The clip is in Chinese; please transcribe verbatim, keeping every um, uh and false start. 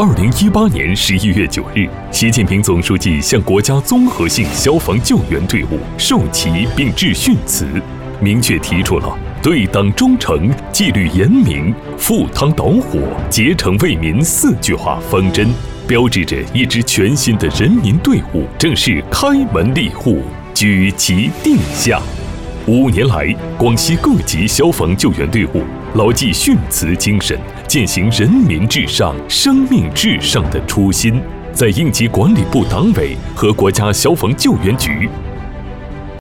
二零一八年十一月九日，习近平总书记向国家综合性消防救援队伍授旗并致训词，明确提出了对党忠诚、纪律严明、赴汤蹈火、竭诚为民四句话方针，标志着一支全新的人民队伍正式开门立户、举旗定向。五年来，广西各级消防救援队伍牢记训词精神，践行人民至上、生命至上的初心，在应急管理部党委和国家消防救援局